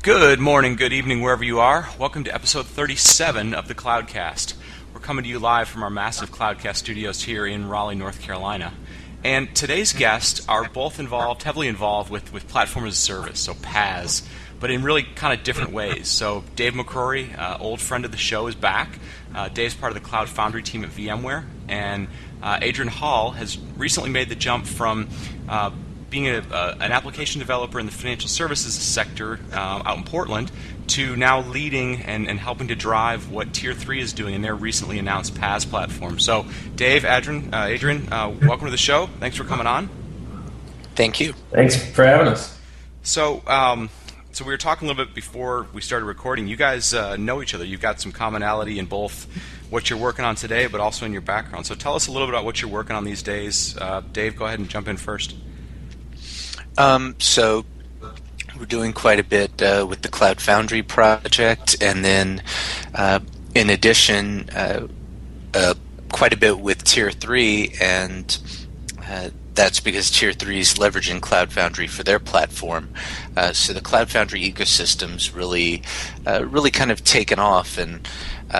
Good morning, good evening, wherever you are. Welcome to episode 37 of the Cloudcast. We're coming to you live from our massive Cloudcast studios here in Raleigh, North Carolina. And today's guests are both heavily involved with Platform as a Service, so PaaS, but in really kind of different ways. So Dave McCrory, old friend of the show, is back. Dave's part of the Cloud Foundry team at VMware, and Adrian Hall has recently made the jump from being an application developer in the financial services sector out in Portland to now leading and helping to drive what Tier 3 is doing in their recently announced PaaS platform. So, Dave, Adrian, welcome to the show. Thanks for coming on. Thank you. Thanks for having us. So we were talking a little bit before we started recording. You guys know each other. You've got some commonality in both what you're working on today, but also in your background. So tell us a little bit about what you're working on these days. Dave, go ahead and jump in first. So we're doing quite a bit with the Cloud Foundry project, and then in addition, quite a bit with Tier 3, and that's because Tier 3 is leveraging Cloud Foundry for their platform. So the Cloud Foundry ecosystem's really kind of taken off, and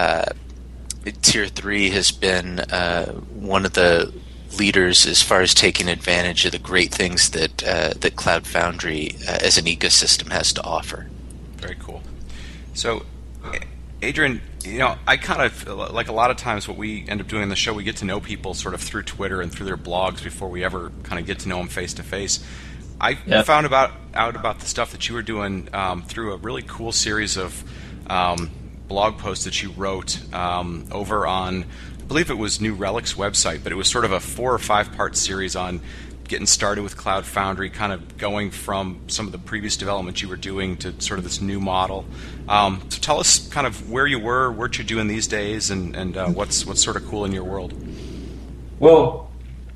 Tier 3 has been one of the leaders as far as taking advantage of the great things that Cloud Foundry as an ecosystem has to offer. Very cool. So, Adrian, I kind of, like a lot of times what we end up doing on the show, we get to know people sort of through Twitter and through their blogs before we ever kind of get to know them face to face. I found out about the stuff that you were doing through a really cool series of blog posts that you wrote over on, I believe it was New Relic's website, but it was sort of a 4 or 5 part series on getting started with Cloud Foundry, kind of going from some of the previous development you were doing to sort of this new model. So tell us kind of where you were, what you're doing these days, and what's sort of cool in your world. Well,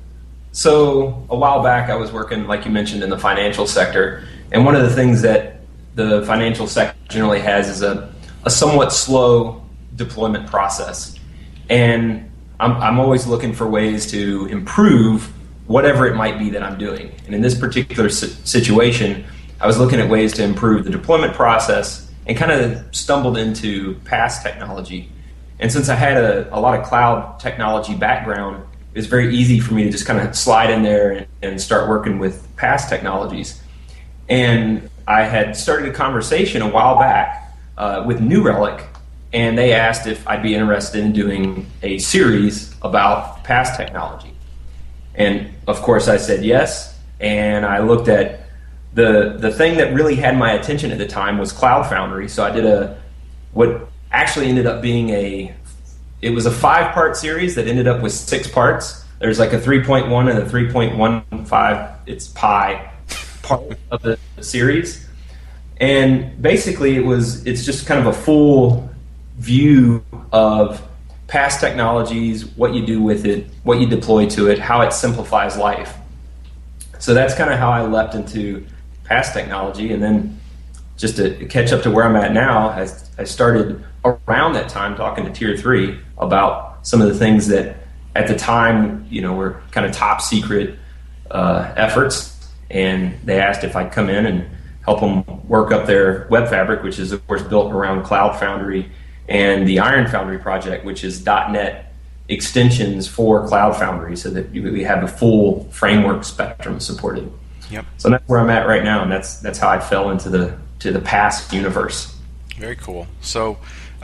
so a while back I was working, like you mentioned, in the financial sector, and one of the things that the financial sector generally has is a somewhat slow deployment process. And I'm always looking for ways to improve whatever it might be that I'm doing. And in this particular situation, I was looking at ways to improve the deployment process and kind of stumbled into PaaS technology. And since I had a lot of cloud technology background, it was very easy for me to just kind of slide in there and start working with PaaS technologies. And I had started a conversation a while back with New Relic, and they asked if I'd be interested in doing a series about PaaS technology. And of course I said yes, and I looked at the thing that really had my attention at the time was Cloud Foundry. So I did what actually ended up being it was a 5 part series that ended up with 6 parts. There's like a 3.1 and a 3.15, it's pi part of the series. And basically it's just kind of a full view of PaaS technologies, what you do with it, what you deploy to it, how it simplifies life. So that's kind of how I leapt into PaaS technology. And then just to catch up to where I'm at now, I started around that time talking to Tier 3 about some of the things that at the time, were kind of top secret efforts. And they asked if I'd come in and help them work up their web fabric, which is of course built around Cloud Foundry, and the Iron Foundry project, which is .NET extensions for Cloud Foundry, so that we have the full framework spectrum supported. Yep. So that's where I'm at right now, and that's how I fell into the PaaS universe. Very cool. So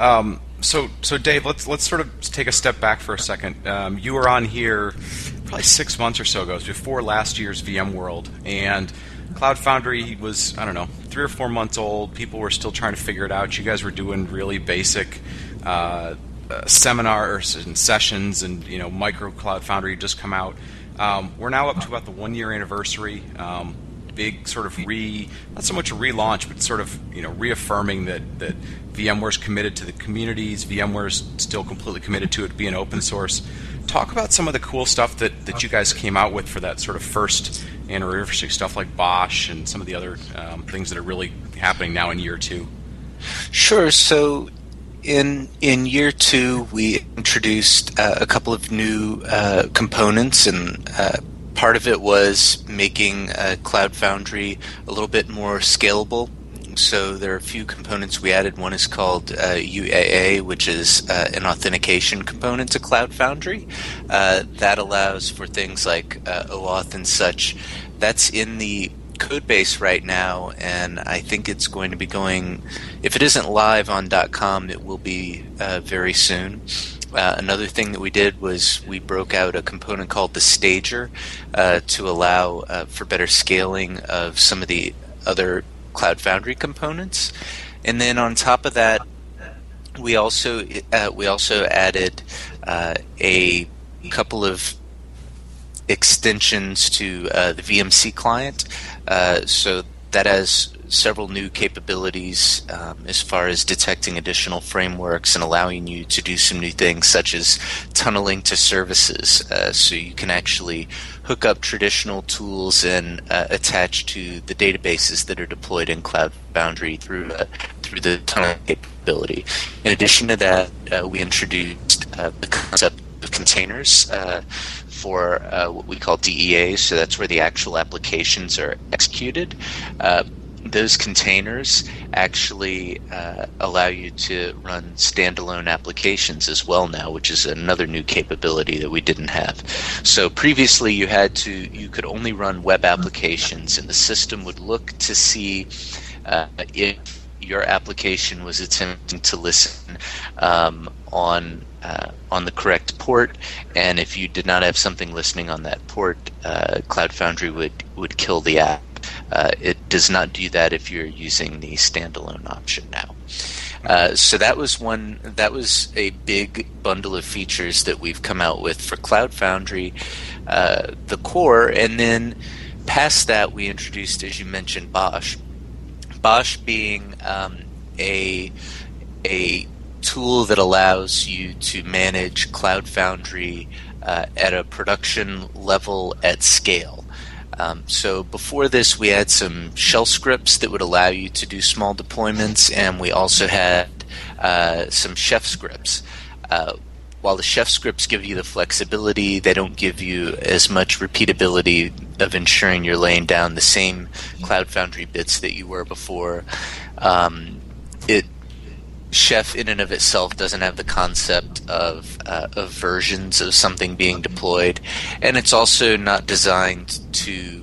Dave, let's sort of take a step back for a second. You were on here probably 6 months or so ago, before last year's VMworld, and Cloud Foundry was, 3 or 4 months old. People were still trying to figure it out. You guys were doing really basic seminars and sessions, and micro Cloud Foundry had just come out. We're now up to about the 1 year anniversary. Big sort of not so much a relaunch, but sort of reaffirming that VMware's committed to the communities. VMware's still completely committed to it being open source. Talk about some of the cool stuff that you guys came out with for that sort of first anniversary, stuff like Bosch and some of the other things that are really happening now in year 2. Sure. So in year 2, we introduced a couple of new components, and part of it was making Cloud Foundry a little bit more scalable. So there are a few components we added. One is called UAA, which is an authentication component to Cloud Foundry. That allows for things like OAuth and such. That's in the code base right now, and I think it's going to be going, if it isn't live on .com, it will be very soon. Another thing that we did was we broke out a component called the Stager to allow for better scaling of some of the other Cloud Foundry components. And then on top of that, we also added a couple of extensions to the VMC client. So that has several new capabilities as far as detecting additional frameworks and allowing you to do some new things such as tunneling to services. So you can actually hook up traditional tools and attach to the databases that are deployed in Cloud Foundry through the tunneling capability. In addition to that, we introduced the concept of containers for what we call DEAs, so that's where the actual applications are executed. Those containers actually allow you to run standalone applications as well now, which is another new capability that we didn't have. So previously you could only run web applications, and the system would look to see if your application was attempting to listen on the correct port, and if you did not have something listening on that port, Cloud Foundry would kill the app. It does not do that if you're using the standalone option now. So that was a big bundle of features that we've come out with for Cloud Foundry, the core, and then past that we introduced, as you mentioned, Bosch. Bosch being a tool that allows you to manage Cloud Foundry at a production level at scale. So before this, we had some shell scripts that would allow you to do small deployments, and we also had some chef scripts. While the chef scripts give you the flexibility, they don't give you as much repeatability of ensuring you're laying down the same Cloud Foundry bits that you were before. Chef in and of itself doesn't have the concept of versions of something being deployed, and it's also not designed to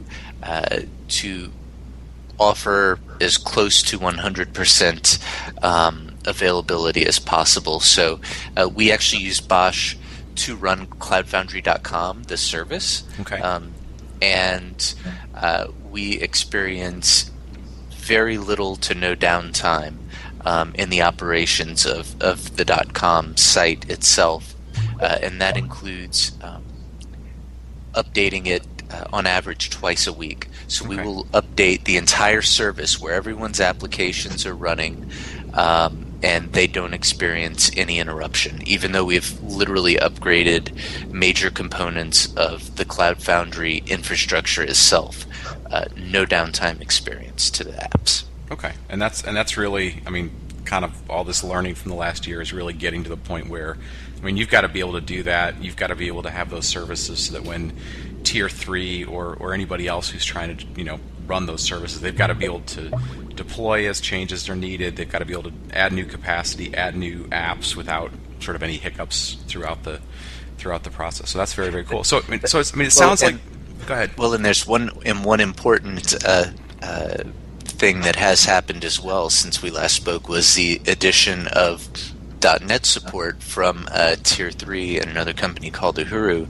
offer as close to 100% availability as possible. So we actually use Bosch to run CloudFoundry.com, the service, okay. And we experience very little to no downtime in the operations of the .com site itself, and that includes updating it on average twice a week. So we will update the entire service where everyone's applications are running, and they don't experience any interruption, even though we've literally upgraded major components of the Cloud Foundry infrastructure itself. No downtime experience to the apps. Okay, and that's really, I mean, kind of all this learning from the last year is really getting to the point where, I mean, you've got to be able to do that. You've got to be able to have those services so that when Tier 3 or anybody else who's trying to, run those services, they've got to be able to deploy as changes are needed. They've got to be able to add new capacity, add new apps without sort of any hiccups throughout the process. So that's very, very cool. So it sounds like. Go ahead. Well, and there's one important thing that has happened as well since we last spoke was the addition of .NET support from Tier 3 and another company called Uhuru,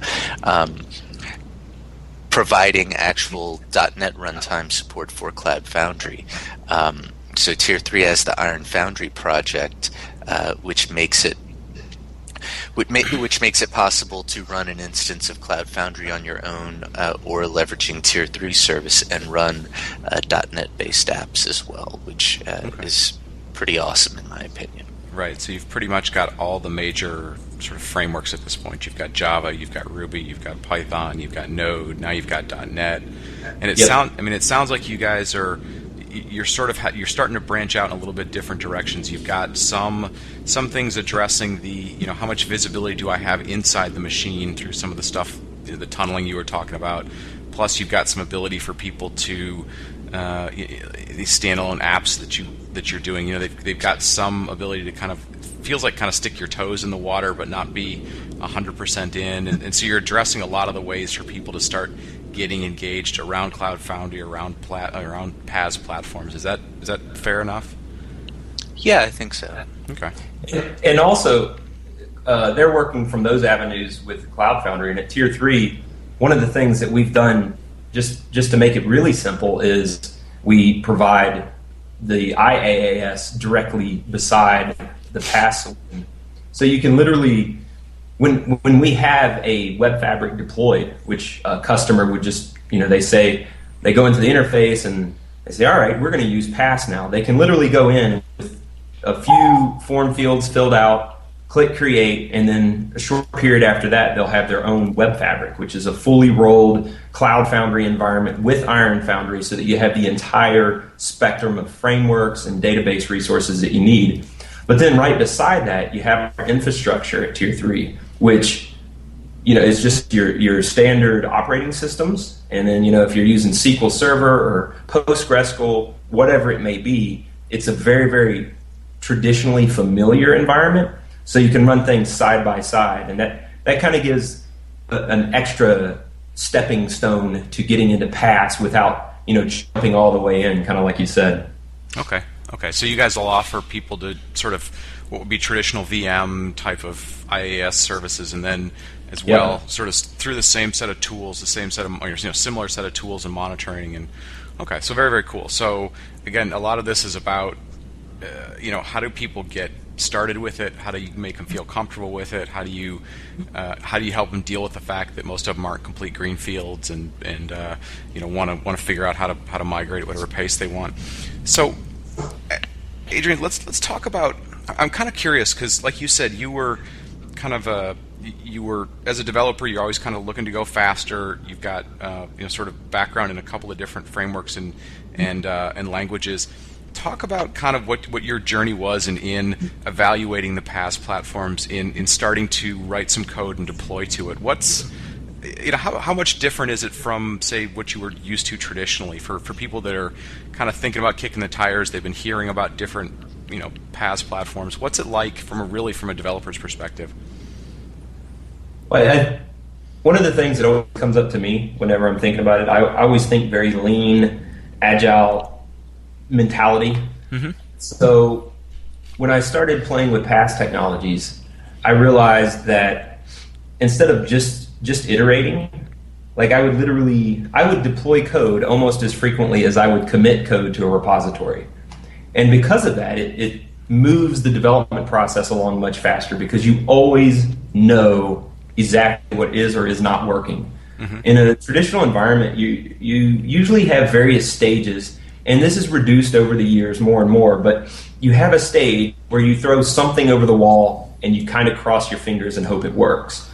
providing actual .NET runtime support for Cloud Foundry. So Tier 3 has the Iron Foundry project, which makes it possible to run an instance of Cloud Foundry on your own, or leveraging Tier 3 service and run .NET-based apps as well, which is pretty awesome in my opinion. Right, so you've pretty much got all the major sort of frameworks at this point. You've got Java, you've got Ruby, you've got Python, you've got Node, now you've got .NET, and it sounds like you guys are. You're you're starting to branch out in a little bit different directions. You've got some things addressing the how much visibility do I have inside the machine through some of the stuff, the tunneling you were talking about. Plus, you've got some ability for people to these standalone apps that you're doing. They've got some ability to kind of stick your toes in the water, but not be 100% in. And so you're addressing a lot of the ways for people to start getting engaged around Cloud Foundry, around PaaS platforms. Is that fair enough? Yeah, I think so. Okay. And also, they're working from those avenues with Cloud Foundry. And at Tier 3, one of the things that we've done just to make it really simple is we provide the IaaS directly beside the PaaS solution. So you can literally, when we have a web fabric deployed, which a customer would just, they go into the interface and they say, all right, we're going to use PaaS now. They can literally go in with a few form fields filled out, click create, and then a short period after that, they'll have their own web fabric, which is a fully rolled Cloud Foundry environment with Iron Foundry, so that you have the entire spectrum of frameworks and database resources that you need. But then right beside that, you have our infrastructure at Tier 3, which is just your standard operating systems. And then, if you're using SQL Server or PostgreSQL, whatever it may be, it's a very, very traditionally familiar environment. So you can run things side by side. And that kind of gives an extra stepping stone to getting into PaaS without, jumping all the way in, kind of like you said. Okay. So you guys will offer people to sort of what would be traditional VM type of IaaS services, and then as well, sort of through the same set of tools, the same set of similar set of tools and monitoring. And okay, so very, very cool. So again, a lot of this is about how do people get started with it? How do you make them feel comfortable with it? How do you help them deal with the fact that most of them aren't complete greenfields and want to figure out how to migrate at whatever pace they want? So, Adrian, let's talk about. I'm kind of curious because, like you said, you were kind of as a developer, you're always kind of looking to go faster. You've got sort of background in a couple of different frameworks and languages. Talk about kind of what your journey was in evaluating the PaaS platforms, in starting to write some code and deploy to it. How much different is it from, say, what you were used to traditionally for people that are kind of thinking about kicking the tires? They've been hearing about different PaaS platforms. What's it like from a developer's perspective? Well, one of the things that always comes up to me whenever I'm thinking about it, I always think very lean, agile mentality. Mm-hmm. So when I started playing with PaaS technologies, I realized that instead of just iterating, like I would deploy code almost as frequently as I would commit code to a repository. And because of that, it moves the development process along much faster because you always know exactly what is or is not working. Mm-hmm. In a traditional environment, you usually have various stages. And this is reduced over the years more and more, but you have a stage where you throw something over the wall and you kind of cross your fingers and hope it works.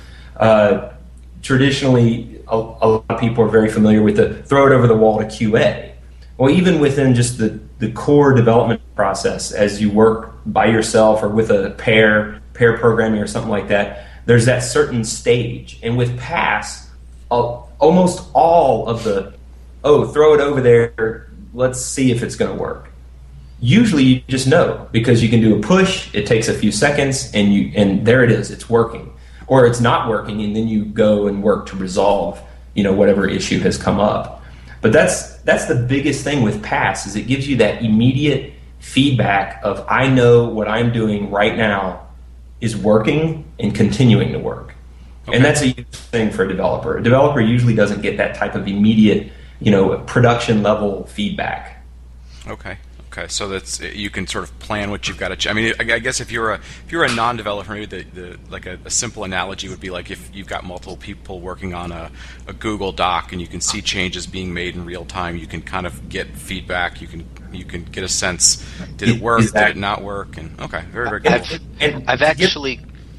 Traditionally, a lot of people are very familiar with the throw it over the wall to QA. Well, even within just the core development process, as you work by yourself or with a pair programming or something like that, there's that certain stage. And with PaaS, almost all of the, throw it over there, let's see if it's going to work. Usually you just know because you can do a push, it takes a few seconds, and there it is, it's working. Or it's not working, and then you go and work to resolve, whatever issue has come up. But that's the biggest thing with PaaS is it gives you that immediate feedback of I know what I'm doing right now is working and continuing to work. Okay. And that's a huge thing for a developer. A developer usually doesn't get that type of immediate production level feedback. Okay. So that's you can sort of plan what you've got to. I mean, I guess if you're a non-developer, maybe like a simple analogy would be like if you've got multiple people working on a Google Doc and you can see changes being made in real time, you can kind of get feedback. You can get a sense: did it work? Exactly. Did it not work? And okay, very, very good. I've actually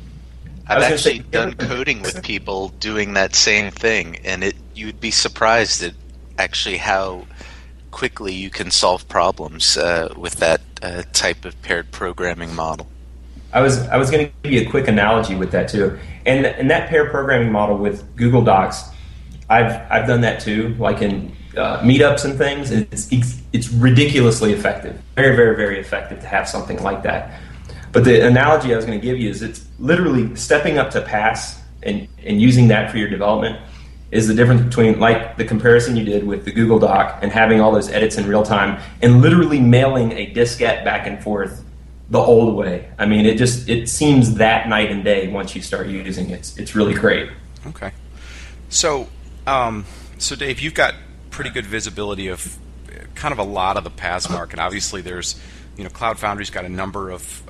done coding with people doing that same thing, and you'd be surprised at actually how quickly you can solve problems with that type of paired programming model. I was going to give you a quick analogy with that too, and that paired programming model with Google Docs, I've done that too. Like in meetups and things. It's ridiculously effective, very, very, very effective to have something like that. But the analogy I was going to give you is it's literally stepping up to pass and using that for your development is the difference between, like the comparison you did with the Google Doc and having all those edits in real time and literally mailing a diskette back and forth the old way. I mean, it seems that night and day once you start using it. It's really great. Okay. So Dave, you've got pretty good visibility of kind of a lot of the PaaS market. Obviously, there's, Cloud Foundry's got a number of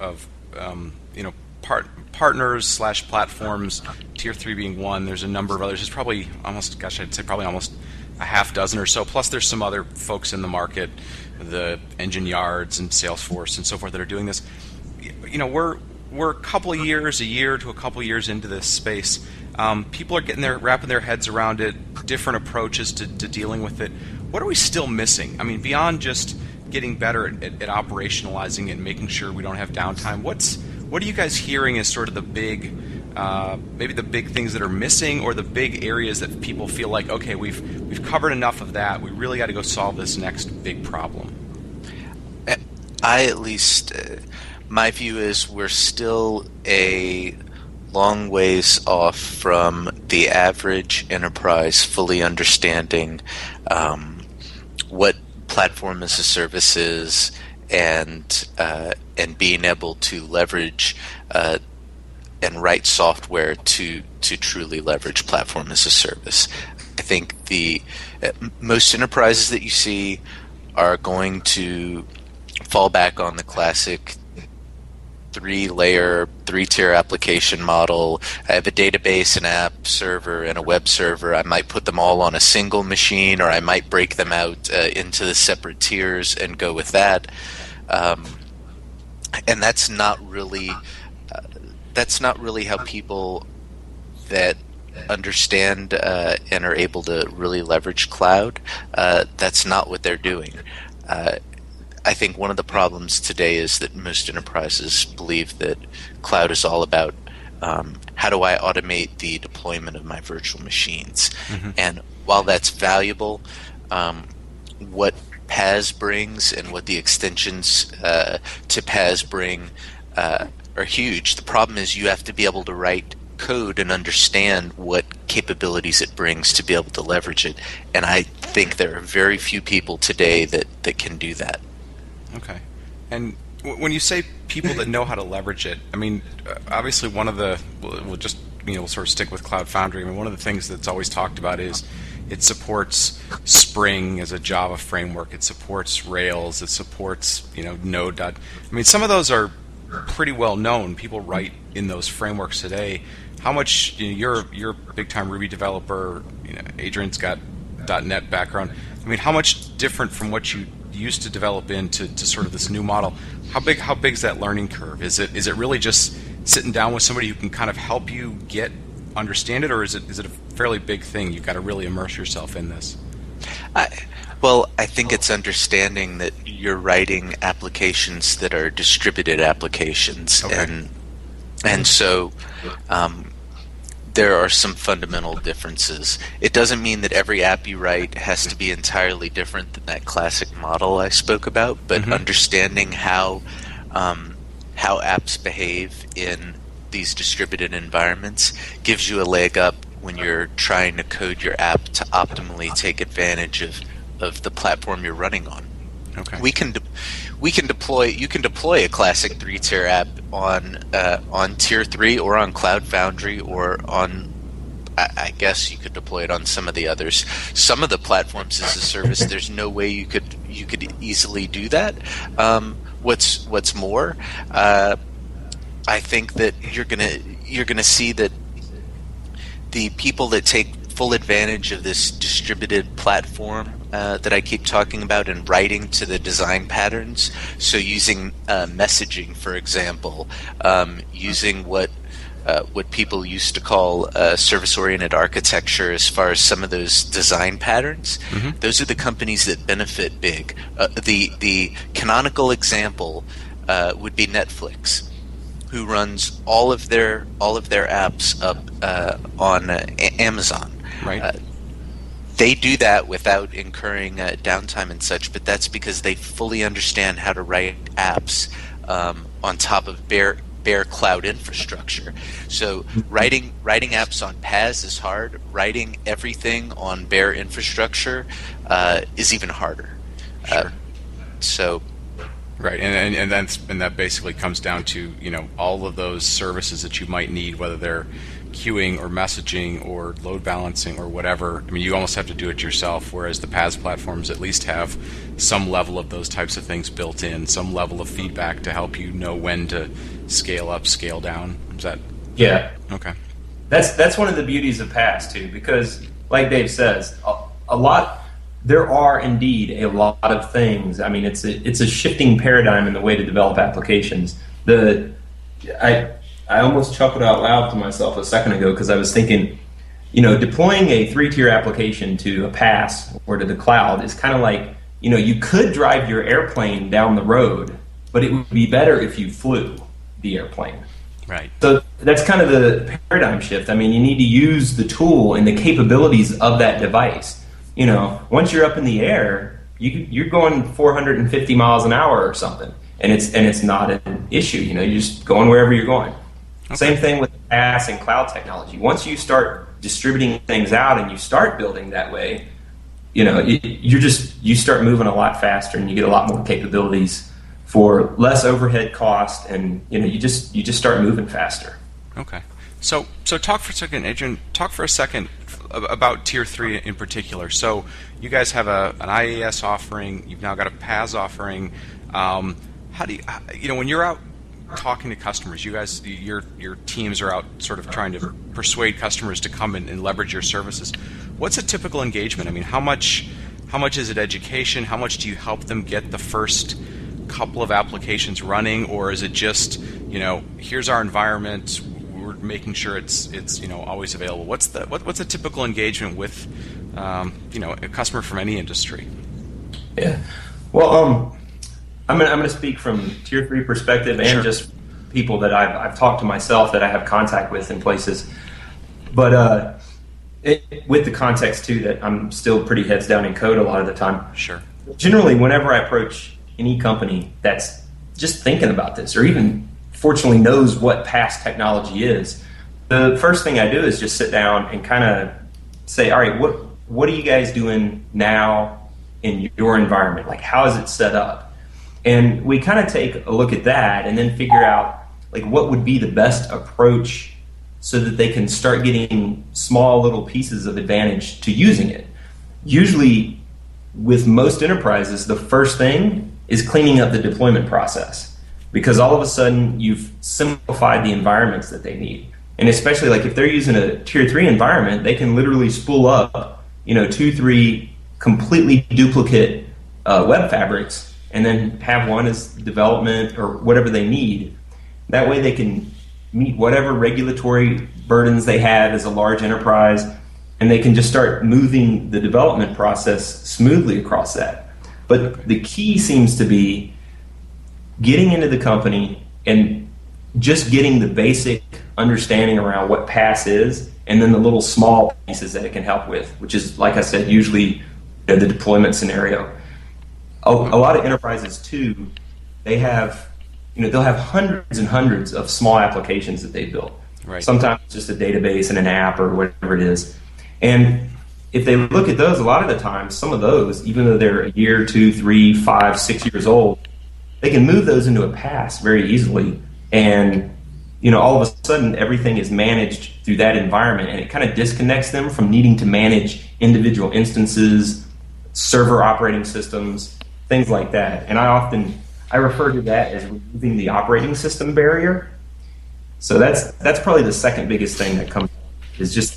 partners / platforms. Tier 3 being one. There's a number of others. There's probably almost a half dozen or so. Plus, there's some other folks in the market, the Engine Yards and Salesforce and so forth that are doing this. We're a couple of years, a year to a couple of years into this space. People are wrapping their heads around it, different approaches to dealing with it. What are we still missing? I mean, beyond just getting better at operationalizing it and making sure we don't have downtime, what are you guys hearing as sort of the big, maybe the big things that are missing, or the big areas that people feel like, okay, we've covered enough of that, we really got to go solve this next big problem? My view is we're still a long ways off from the average enterprise fully understanding what platform as a service is and being able to leverage and write software to truly leverage platform as a service. I think most enterprises that you see are going to fall back on the classic 3-layer, 3-tier application model. I have a database, an app server, and a web server. I might put them all on a single machine, or I might break them out into the separate tiers and go with that. And that's not really how people that understand and are able to really leverage cloud. That's not what they're doing. I think one of the problems today is that most enterprises believe that cloud is all about how do I automate the deployment of my virtual machines. Mm-hmm. And while that's valuable, what PaaS brings and what the extensions to PaaS bring are huge. The problem is you have to be able to write code and understand what capabilities it brings to be able to leverage it. And I think there are very few people today that can do that. Okay. And when you say people that know how to leverage it, I mean, obviously one of the, we'll sort of stick with Cloud Foundry. I mean, one of the things that's always talked about is it supports Spring as a Java framework. It supports Rails. It supports, Node. I mean, some of those are pretty well known. People write in those frameworks today. How much, you're a big time Ruby developer. Adrian's got .NET background. I mean, how much different from what you used to develop into sort of this new model? How big is that learning curve? Is it really just sitting down with somebody who can kind of help you understand it, or is it a fairly big thing? You've got to really immerse yourself in this. I think it's understanding that you're writing applications that are distributed applications, okay. and so there are some fundamental differences. It doesn't mean that every app you write has to be entirely different than that classic model I spoke about, but mm-hmm. understanding how apps behave in these distributed environments gives you a leg up when you're trying to code your app to optimally take advantage of the platform you're running on. Okay. You can deploy a classic 3-tier app on Tier 3 or on Cloud Foundry or on, I guess you could deploy it on some of the others. Some of the platforms as a service, there's no way you could easily do that. What's more, I think that you're gonna see that the people that take full advantage of this distributed platform that I keep talking about and writing to the design patterns. So using messaging, for example, using what people used to call service-oriented architecture as far as some of those design patterns. Mm-hmm. Those are the companies that benefit big. The canonical example would be Netflix, who runs all of their apps up on Amazon. Right. they do that without incurring downtime and such, but that's because they fully understand how to write apps on top of bare cloud infrastructure. So writing apps on PaaS is hard. Writing everything on bare infrastructure is even harder. Sure. Right, and that basically comes down to all of those services that you might need, whether they're queuing or messaging or load balancing or whatever. I mean, you almost have to do it yourself, whereas the PaaS platforms at least have some level of those types of things built in, some level of feedback to help you know when to scale up, scale down. Is that? Yeah. Okay. That's one of the beauties of PaaS too, because like Dave says, there are indeed a lot of things. I mean, it's a shifting paradigm in the way to develop applications. I almost chuckled out loud to myself a second ago because I was thinking, deploying a 3-tier application to a PaaS or to the cloud is kind of like, you could drive your airplane down the road, but it would be better if you flew the airplane. Right. So that's kind of the paradigm shift. I mean, you need to use the tool and the capabilities of that device. Once you're up in the air, you're going 450 miles an hour or something, and it's not an issue. You're just going wherever you're going. Okay. Same thing with PaaS and cloud technology. Once you start distributing things out and you start building that way, you start moving a lot faster and you get a lot more capabilities for less overhead cost, and you just start moving faster. Okay. So talk for a second, Adrian. Talk for a second about Tier 3 in particular. So you guys have an IaaS offering. You've now got a PaaS offering. How do you, when you're out talking to customers, your teams are out sort of trying to persuade customers to come and leverage your services. What's a typical engagement? I mean, how much is it education? How much do you help them get the first couple of applications running, or is it just here's our environment, we're making sure it's always available? What's a typical engagement with a customer from any industry? Yeah, well, I'm going to speak from Tier 3 perspective and Sure. just people that I've talked to myself that I have contact with in places. But with the context, too, that I'm still pretty heads down in code a lot of the time. Sure. Generally, whenever I approach any company that's just thinking about this or even fortunately knows what PaaS technology is, the first thing I do is just sit down and kind of say, all right, what are you guys doing now in your environment? Like, how is it set up? And we kind of take a look at that and then figure out like what would be the best approach so that they can start getting small little pieces of advantage to using it. Usually with most enterprises, the first thing is cleaning up the deployment process, because all of a sudden you've simplified the environments that they need. And especially like if they're using a Tier 3 environment, they can literally spool up 2-3 completely duplicate web fabrics and then have one as development or whatever they need. That way they can meet whatever regulatory burdens they have as a large enterprise, and they can just start moving the development process smoothly across that. But the key seems to be getting into the company and just getting the basic understanding around what PaaS is, and then the little small pieces that it can help with, which is, like I said, usually the deployment scenario. A lot of enterprises too, they'll have hundreds and hundreds of small applications that they built. Right. Sometimes it's just a database and an app or whatever it is. And if they look at those, a lot of the time, some of those, even though they're a year, 2, 3, 5, 6 years old, they can move those into a PaaS very easily. And all of a sudden, everything is managed through that environment, and it kind of disconnects them from needing to manage individual instances, server operating systems, things like that. And I refer to that as removing the operating system barrier. So that's probably the second biggest thing that comes is just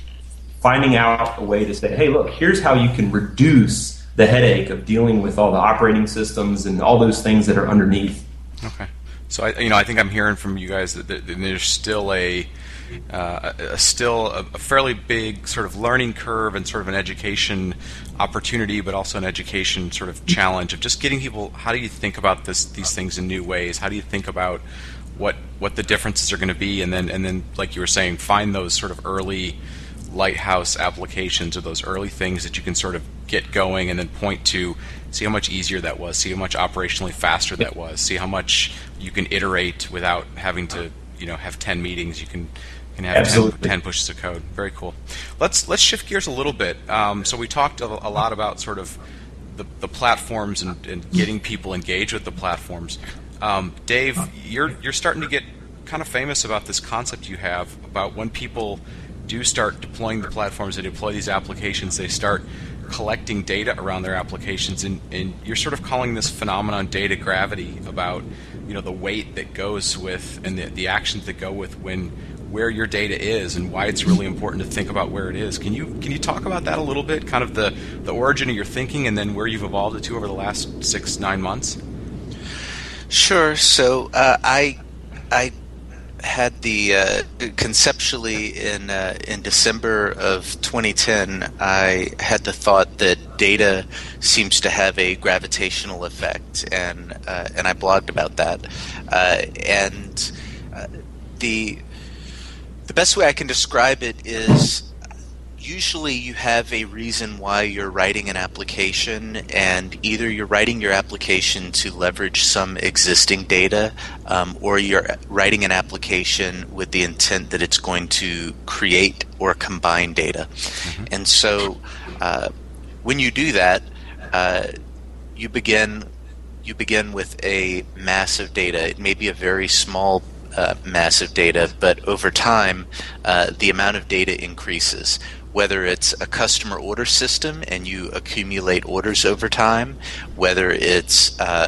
finding out a way to say, hey, look, here's how you can reduce the headache of dealing with all the operating systems and all those things that are underneath. Okay. So I think I'm hearing from you guys that there's still a fairly big sort of learning curve and sort of an education opportunity, but also an education sort of challenge of just getting people. How do you think about these things in new ways? How do you think about what the differences are going to be, and then like you were saying, find those sort of early lighthouse applications or those early things that you can sort of get going and then point to, see how much easier that was, see how much operationally faster that was, see how much you can iterate without having to, have 10 meetings. You can have 10 pushes of code. Very cool. Let's shift gears a little bit. So we talked a lot about sort of the platforms and getting people engaged with the platforms. Dave, you're starting to get kind of famous about this concept you have about when people do start deploying the platforms, they deploy these applications, they start collecting data around their applications, and you're sort of calling this phenomenon data gravity, about the weight that goes with and the actions that go with where your data is and why it's really important to think about where it is. Can you talk about that a little bit, kind of the origin of your thinking and then where you've evolved it to over the last 6-9 months? Sure. So I had the conceptually in December of 2010, I had the thought that data seems to have a gravitational effect, and I blogged about that. The best way I can describe it is, usually you have a reason why you're writing an application, and either you're writing your application to leverage some existing data, or you're writing an application with the intent that it's going to create or combine data. Mm-hmm. And so when you do that, you begin with a mass of data. It may be a very small massive data, but over time the amount of data increases. Whether it's a customer order system and you accumulate orders over time, whether it's a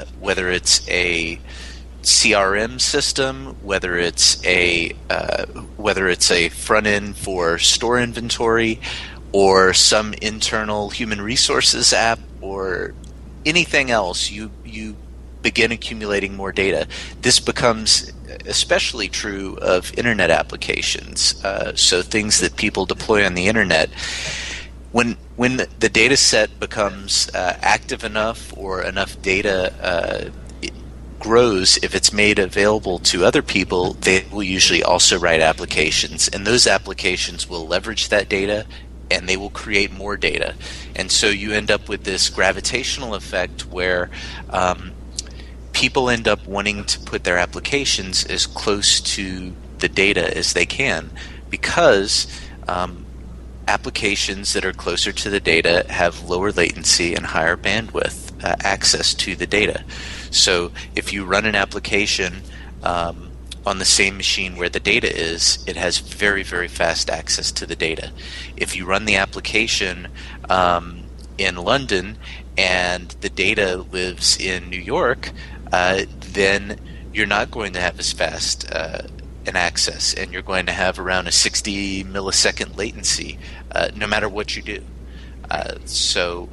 CRM system, whether it's a front end for store inventory, or some internal human resources app, or anything else, you begin accumulating more data. This becomes especially true of internet applications, so things that people deploy on the internet. When the data set becomes active enough, or enough data grows, if it's made available to other people, they will usually also write applications, and those applications will leverage that data, and they will create more data. And so you end up with this gravitational effect where people end up wanting to put their applications as close to the data as they can, because applications that are closer to the data have lower latency and higher bandwidth access to the data. So if you run an application on the same machine where the data is, it has very, very fast access to the data. If you run the application in London and the data lives in New York, then you're not going to have as fast an access, and you're going to have around a 60 millisecond latency, no matter what you do. Go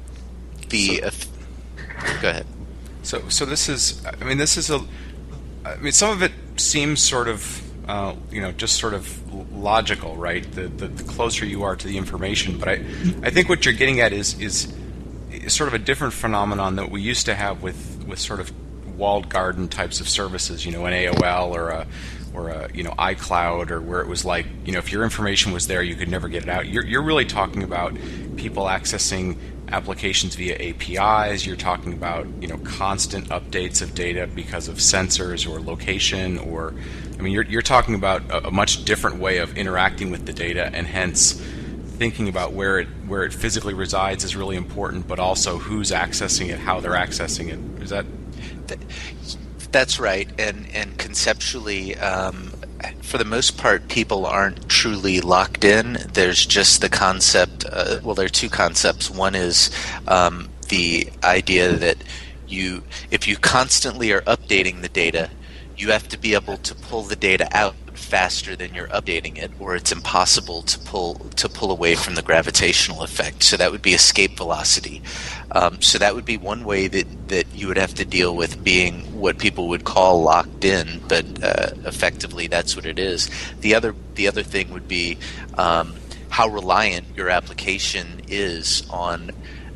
ahead. So this is, some of it seems sort of, just sort of logical, right? The closer you are to the information, but I think what you're getting at is sort of a different phenomenon that we used to have with sort of walled garden types of services, an AOL or a iCloud, or where it was like, if your information was there, you could never get it out. You're really talking about people accessing applications via APIs. You're talking about constant updates of data because of sensors or location, or you're talking about a much different way of interacting with the data, and hence thinking about where it physically resides is really important, but also who's accessing it, how they're accessing it. Is that? That's right, and conceptually, for the most part, people aren't truly locked in. There's just the concept. There are two concepts. One is the idea that if you constantly are updating the data, you have to be able to pull the data out faster than you're updating it, or it's impossible to pull away from the gravitational effect. So that would be escape velocity. So that would be one way that you would have to deal with being what people would call locked in, but effectively that's what it is. The other thing would be how reliant your application is on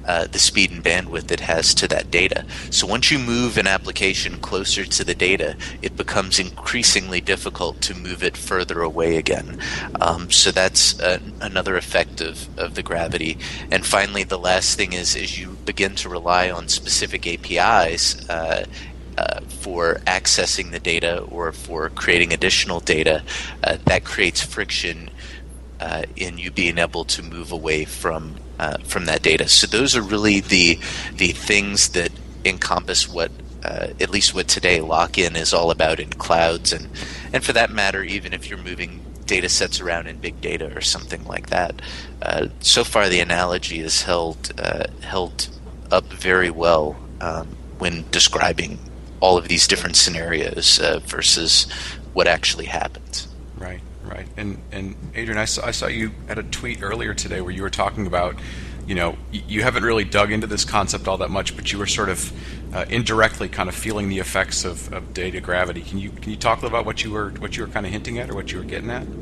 the speed and bandwidth it has to that data. So once you move an application closer to the data, it becomes increasingly difficult to move it further away again. So that's another effect of the gravity. And finally, the last thing is as you begin to rely on specific APIs for accessing the data or for creating additional data, that creates friction in you being able to move away from that data. So those are really the things that encompass what at least what today Lock-in is all about in clouds, and for that matter, even if you're moving data sets around in big data or something like that. So far, the analogy is held up very well when describing all of these different scenarios versus what actually happens. Right. And Adrian, I saw you had a tweet earlier today where you were talking about, you haven't really dug into this concept all that much, but you were sort of indirectly kind of feeling the effects of data gravity. Can you talk a little about what you were kind of hinting at or what you were getting at?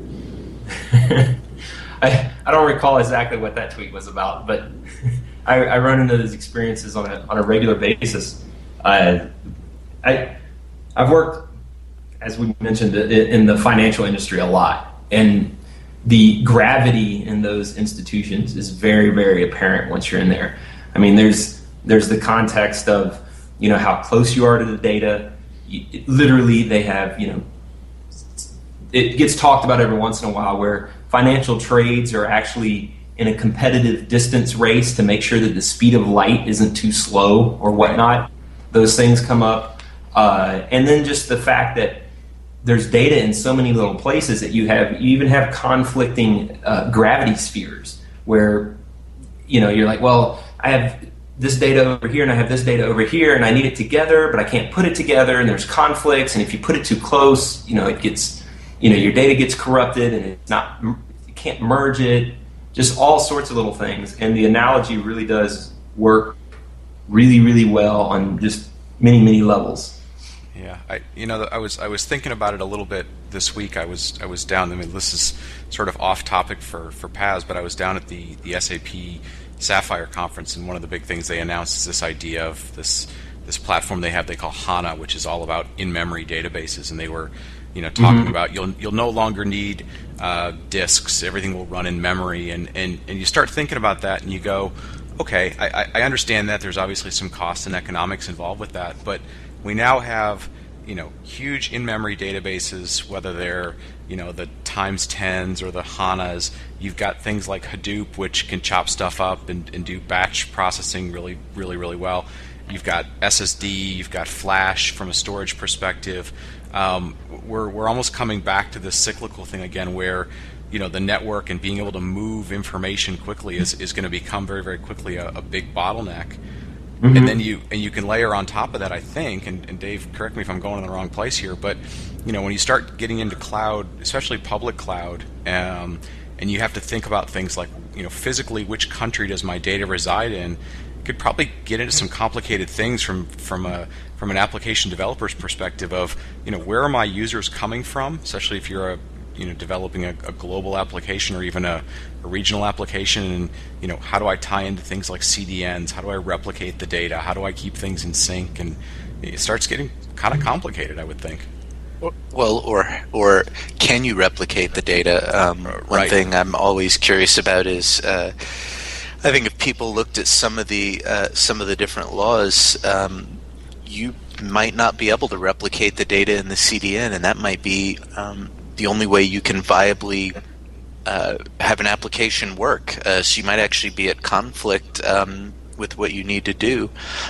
I don't recall exactly what that tweet was about, but I run into those experiences on a regular basis. I've worked, as we mentioned, in the financial industry a lot, and the gravity in those institutions is very, very apparent once you're in there. I mean, there's the context of how close you are to the data. Literally, they have it gets talked about every once in a while where financial trades are actually in a competitive distance race to make sure that the speed of light isn't too slow or whatnot. Those things come up, and then just the fact that there's data in so many little places that you even have conflicting gravity spheres where, you're like, well, I have this data over here and I have this data over here and I need it together, but I can't put it together and there's conflicts. And if you put it too close, it gets, your data gets corrupted and you can't merge it, just all sorts of little things. And the analogy really does work really, really well on just many, many levels. Yeah, I was thinking about it a little bit this week. I was down. I mean, this is sort of off topic for PAS, but I was down at the SAP Sapphire conference, and one of the big things they announced is this idea of this platform they call HANA, which is all about in-memory databases, and they were talking about you'll no longer need disks. Everything will run in memory, and you start thinking about that, and you go, okay, I understand that there's obviously some cost and economics involved with that, but we now have, huge in-memory databases, whether they're, the times 10s or the HANAs. You've got things like Hadoop, which can chop stuff up and do batch processing really, really, really well. You've got SSD, you've got Flash from a storage perspective. We're almost coming back to this cyclical thing again where, the network and being able to move information quickly is going to become very, very quickly a big bottleneck. Mm-hmm. And then you can layer on top of that, I think, and Dave, correct me if I'm going in the wrong place here, but when you start getting into cloud, especially public cloud, and you have to think about things like physically which country does my data reside in, you could probably get into some complicated things from an application developer's perspective of where are my users coming from, especially if you're developing a global application or even a regional application, and how do I tie into things like CDNs? How do I replicate the data? How do I keep things in sync? And it starts getting kind of complicated, I would think. Well, or can you replicate the data? One thing I'm always curious about is I think if people looked at some of the different laws, you might not be able to replicate the data in the CDN, and that might be the only way you can viably have an application work. So you might actually be at conflict with what you need to do.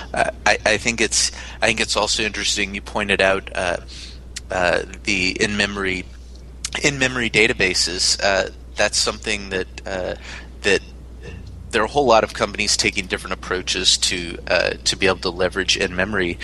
I think it's also interesting. You pointed out the in-memory databases. That's something that there are a whole lot of companies taking different approaches to be able to leverage in-memory.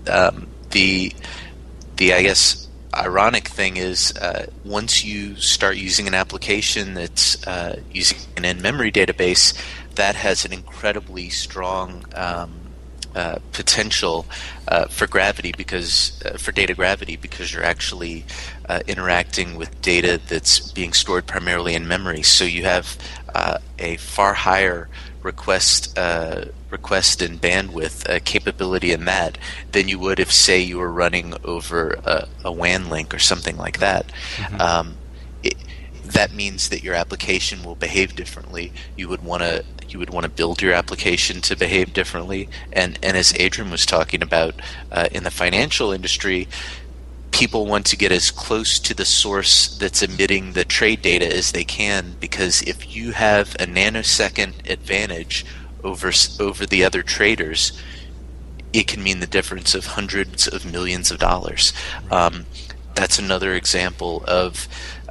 The I guess ironic thing is once you start using an application that's using an in-memory database, that has an incredibly strong potential for gravity for data gravity, because you're actually interacting with data that's being stored primarily in memory. So you have a far higher request and bandwidth capability in that than you would if, say, you were running over a WAN link or something like that. Mm-hmm. That means that your application will behave differently. You would want to build your application to behave differently. And as Adrian was talking about, in the financial industry, people want to get as close to the source that's emitting the trade data as they can, because if you have a nanosecond advantage over the other traders, it can mean the difference of hundreds of millions of dollars. That's another example of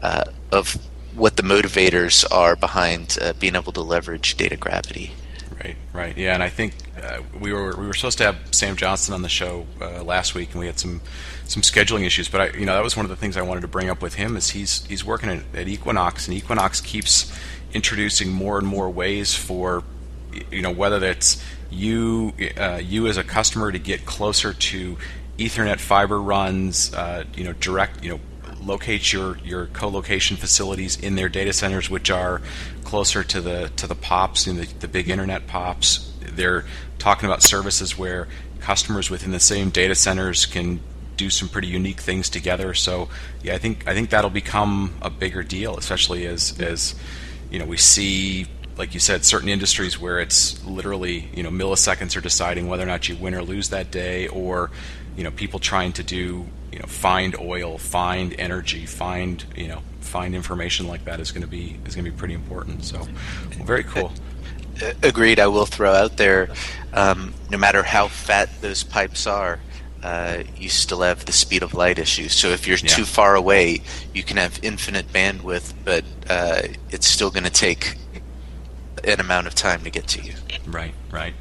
what the motivators are behind being able to leverage data gravity. Right. Yeah, and I think we were supposed to have Sam Johnson on the show last week, and we had some scheduling issues. But that was one of the things I wanted to bring up with him, is he's working at Equinox, and Equinox keeps introducing more and more ways for whether that's you as a customer to get closer to Ethernet fiber runs, direct, locate your co-location facilities in their data centers, which are closer to the POPs and the big internet POPs. They're talking about services where customers within the same data centers can do some pretty unique things together. So yeah, I think that'll become a bigger deal, especially as we see, like you said, certain industries where it's literally milliseconds are deciding whether or not you win or lose that day, or people trying to do find oil, find energy, find information like that is going to be pretty important. So very cool. Agreed. I will throw out there, no matter how fat those pipes are, you still have the speed of light issue. So if you're too far away, you can have infinite bandwidth, but it's still going to take an amount of time to get to you. Right.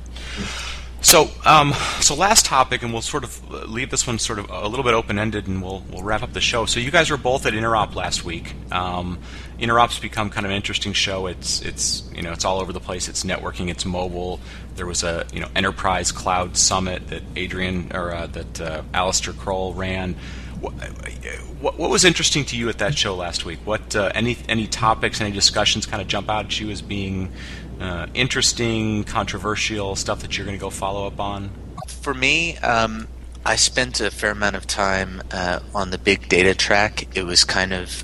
So last topic, and we'll sort of leave this one sort of a little bit open-ended, and we'll wrap up the show. So you guys were both at Interop last week. Interop's become kind of an interesting show. It's all over the place. It's networking. It's mobile. There was a enterprise cloud summit that Alistair Kroll ran. What was interesting to you at that show last week? What any topics, any discussions kind of jump out at you as being interesting, controversial stuff that you're going to go follow up on? For me, I spent a fair amount of time on the big data track. It was kind of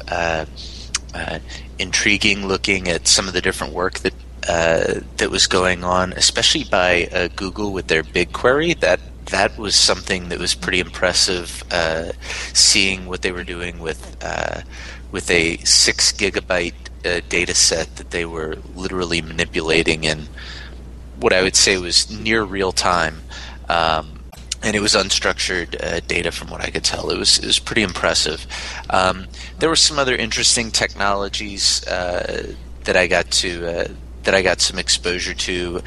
intriguing looking at some of the different work that was going on, especially by Google with their BigQuery. That was something that was pretty impressive, seeing what they were doing with a 6 gigabyte data set that they were literally manipulating in what I would say was near real time, and it was unstructured data from what I could tell. It was pretty impressive. There were some other interesting technologies that I got some exposure to.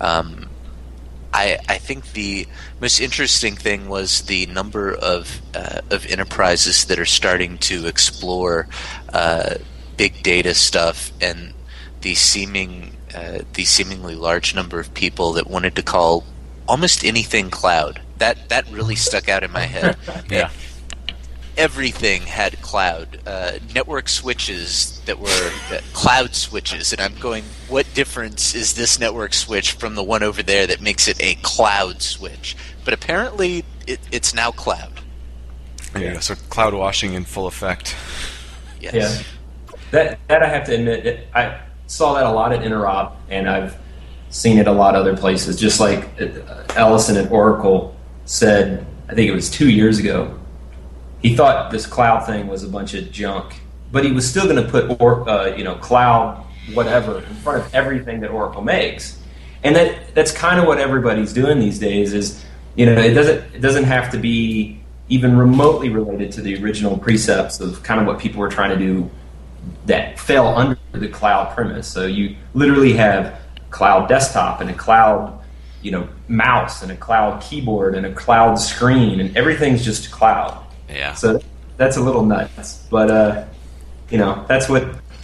I think the most interesting thing was the number of enterprises that are starting to explore big data stuff, and the seemingly large number of people that wanted to call almost anything cloud. That really stuck out in my head. Yeah. Everything had cloud. Network switches that were cloud switches, and I'm going, what difference is this network switch from the one over there that makes it a cloud switch? But apparently it's now cloud. Yeah, so cloud washing in full effect. Yes. Yeah. That I have to admit, I saw that a lot at Interop, and I've seen it a lot other places. Just like Ellison at Oracle said, I think it was 2 years ago, he thought this cloud thing was a bunch of junk, but he was still going to put cloud whatever in front of everything that Oracle makes, and that's kind of what everybody's doing these days. Is it doesn't have to be even remotely related to the original precepts of kind of what people were trying to do that fell under the cloud premise. So you literally have cloud desktop and a cloud mouse and a cloud keyboard and a cloud screen, and everything's just cloud. Yeah. So that's a little nuts, but that's what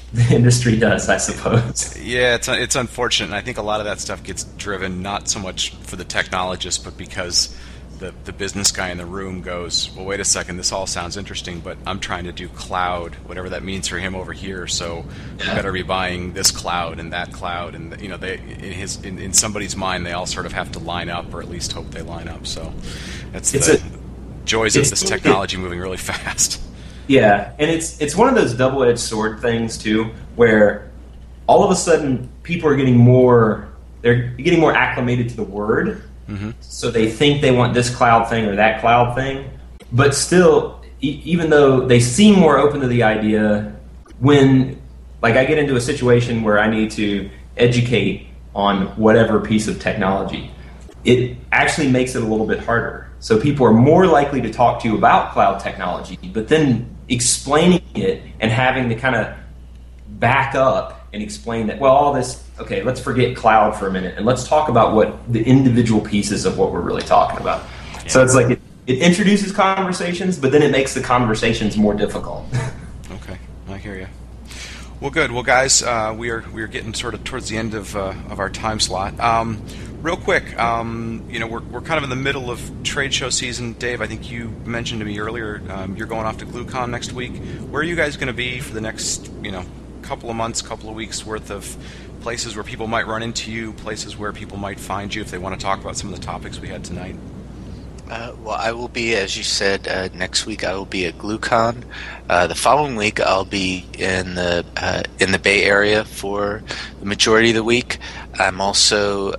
the industry does, I suppose. Yeah, it's unfortunate, and I think a lot of that stuff gets driven not so much for the technologist, but because the business guy in the room goes, well, wait a second, this all sounds interesting, but I'm trying to do cloud, whatever that means for him over here. So we better be buying this cloud and that cloud, and they in somebody's mind they all sort of have to line up, or at least hope they line up. So that's the joys of this technology moving really fast. Yeah, and it's one of those double-edged sword things too, where all of a sudden people are getting more acclimated to the word. Mm-hmm. So they think they want this cloud thing or that cloud thing, but still, even though they seem more open to the idea, when like I get into a situation where I need to educate on whatever piece of technology, it actually makes it a little bit harder. So people are more likely to talk to you about cloud technology, but then explaining it and having to kind of back up and explain that, well, all this, okay, let's forget cloud for a minute and let's talk about what the individual pieces of what we're really talking about. Yeah. So it's like it introduces conversations, but then it makes the conversations more difficult. Okay, I hear you. Well, good. Well, guys, we are getting sort of towards the end of our time slot. Real quick, we're kind of in the middle of trade show season. Dave, I think you mentioned to me earlier you're going off to GlueCon next week. Where are you guys going to be for the next couple of months, couple of weeks worth of places where people might run into you, places where people might find you if they want to talk about some of the topics we had tonight? Well, I will be, as you said, next week I will be at GlueCon. The following week I'll be in the Bay Area for the majority of the week. I'm also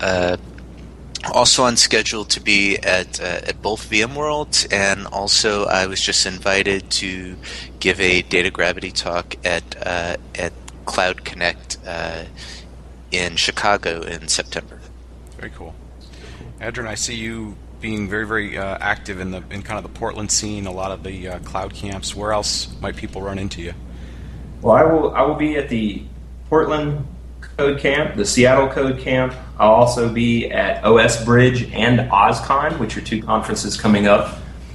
on schedule to be at both VMworld, and also I was just invited to give a data gravity talk at Cloud Connect in Chicago in September. Very cool. Adrian, I see you being very, very active in kind of the Portland scene, a lot of the cloud camps. Where else might people run into you? Well, I will be at the Portland Code Camp, the Seattle Code Camp. I'll also be at OS Bridge and OSCON, which are two conferences coming up.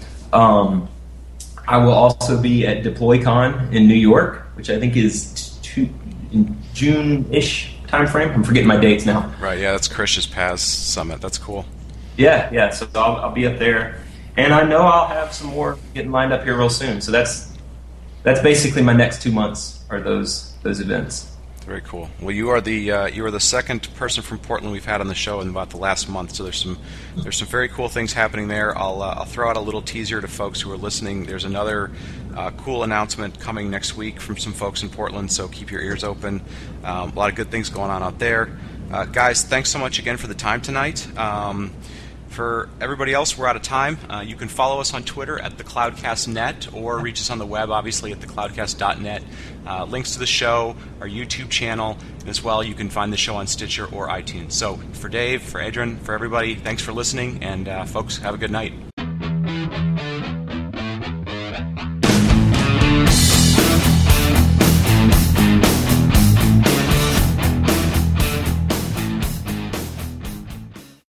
I will also be at DeployCon in New York, which I think is in June-ish time frame. I'm forgetting my dates now. Right, yeah, that's Krish's PaaS Summit. That's cool. Yeah, so I'll be up there. And I know I'll have some more getting lined up here real soon. So that's basically my next 2 months are those events. Very cool. Well, you are the second person from Portland we've had on the show in about the last month. So there's some very cool things happening there. I'll throw out a little teaser to folks who are listening. There's another cool announcement coming next week from some folks in Portland. So keep your ears open. A lot of good things going on out there. Guys, thanks so much again for the time tonight. For everybody else, we're out of time. You can follow us on Twitter at thecloudcastnet or reach us on the web, obviously, at thecloudcast.net. Links to the show, our YouTube channel, and as well, you can find the show on Stitcher or iTunes. So for Dave, for Adrian, for everybody, thanks for listening, and folks, have a good night.